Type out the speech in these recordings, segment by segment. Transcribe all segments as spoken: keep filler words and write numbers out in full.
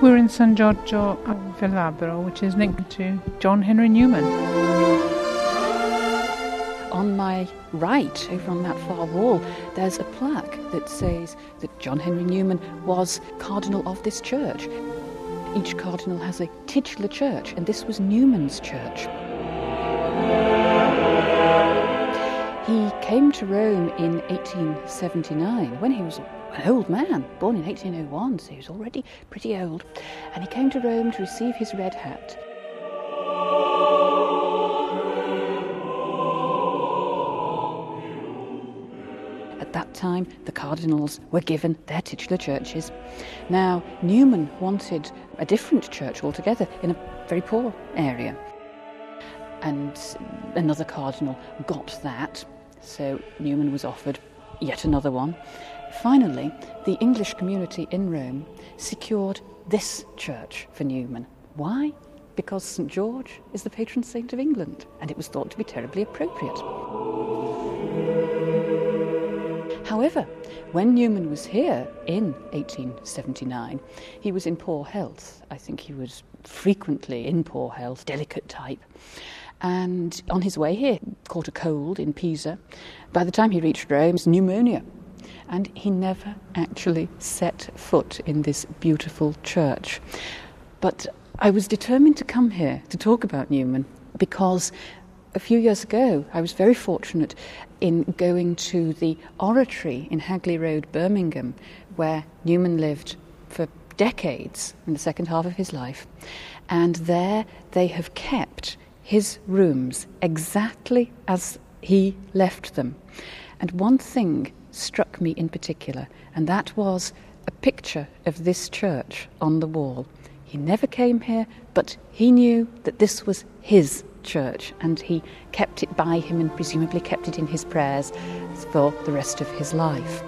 We're in San Giorgio al Velabro, which is linked to John Henry Newman. On my right, over on that far wall, there's a plaque that says that John Henry Newman was cardinal of this church. Each cardinal has a titular church, and this was Newman's church. He came to Rome in eighteen seventy-nine when he was an old man, born in eighteen oh one, so he was already pretty old. And he came to Rome to receive his red hat. At that time, the cardinals were given their titular churches. Now, Newman wanted a different church altogether in a very poor area. And another cardinal got that, so Newman was offered yet another one. Finally, the English community in Rome secured this church for Newman. Why? Because Saint George is the patron saint of England, and it was thought to be terribly appropriate. However, when Newman was here in eighteen seventy-nine, he was in poor health. I think he was frequently in poor health, delicate type. And on his way here, caught a cold in Pisa. By the time he reached Rome, it was pneumonia. And he never actually set foot in this beautiful church. But I was determined to come here to talk about Newman because a few years ago I was very fortunate in going to the oratory in Hagley Road, Birmingham, where Newman lived for decades in the second half of his life. And there they have kept his rooms exactly as he left them. And one thing struck me in particular, and that was a picture of this church on the wall. He never came here, but he knew that this was his church, and he kept it by him and presumably kept it in his prayers for the rest of his life.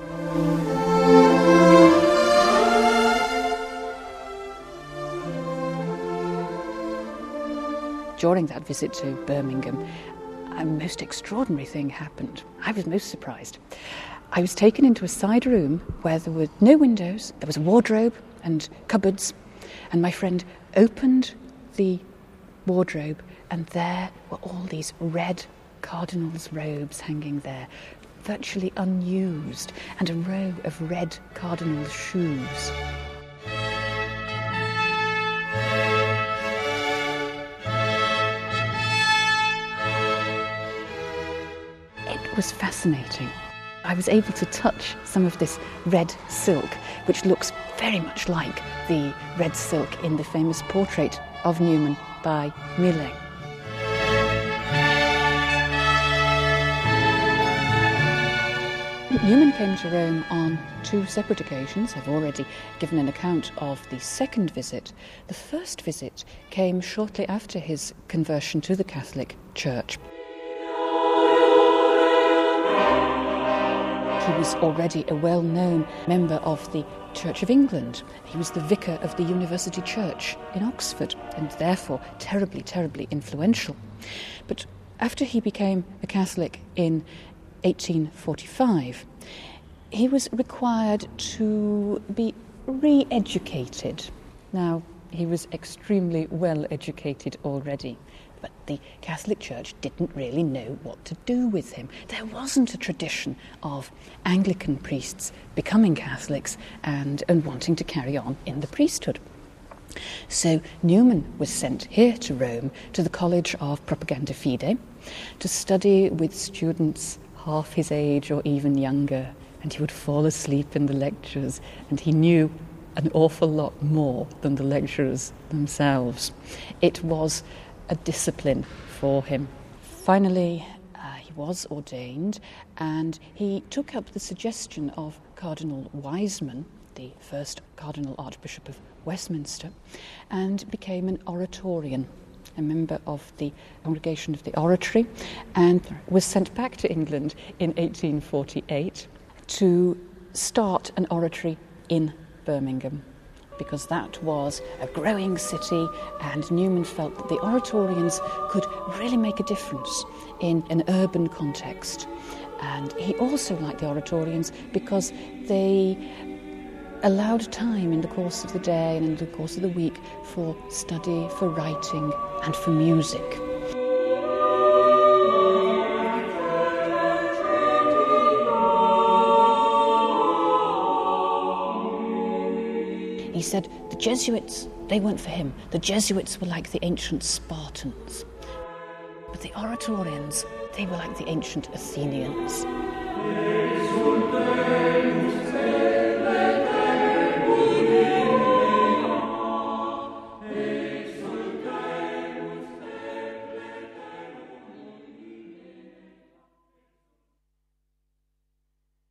During that visit to Birmingham, a most extraordinary thing happened. I was most surprised. I was taken into a side room where there were no windows, there was a wardrobe and cupboards, and my friend opened the wardrobe, and there were all these red cardinals' robes hanging there, virtually unused, and a row of red cardinals' shoes. It was fascinating. I was able to touch some of this red silk, which looks very much like the red silk in the famous portrait of Newman by Millet. Newman came to Rome on two separate occasions. I've already given an account of the second visit. The first visit came shortly after his conversion to the Catholic Church. He was already a well-known member of the Church of England. He was the vicar of the University Church in Oxford, and therefore terribly, terribly influential. But after he became a Catholic in eighteen forty-five, he was required to be re-educated. Now, he was extremely well educated already, but the Catholic Church didn't really know what to do with him. There wasn't a tradition of Anglican priests becoming Catholics and, and wanting to carry on in the priesthood. So Newman was sent here to Rome, to the College of Propaganda Fide, to study with students half his age or even younger, and he would fall asleep in the lectures, and he knew an awful lot more than the lecturers themselves. It was a discipline for him. Finally, uh, he was ordained, and he took up the suggestion of Cardinal Wiseman, the first Cardinal Archbishop of Westminster, and became an Oratorian, a member of the Congregation of the Oratory, and was sent back to England in eighteen forty-eight to start an oratory in Birmingham, because that was a growing city, and Newman felt that the Oratorians could really make a difference in an urban context. And he also liked the Oratorians because they allowed time in the course of the day and in the course of the week for study, for writing and for music. He said the Jesuits, they weren't for him. The Jesuits were like the ancient Spartans. But the Oratorians, they were like the ancient Athenians. Deus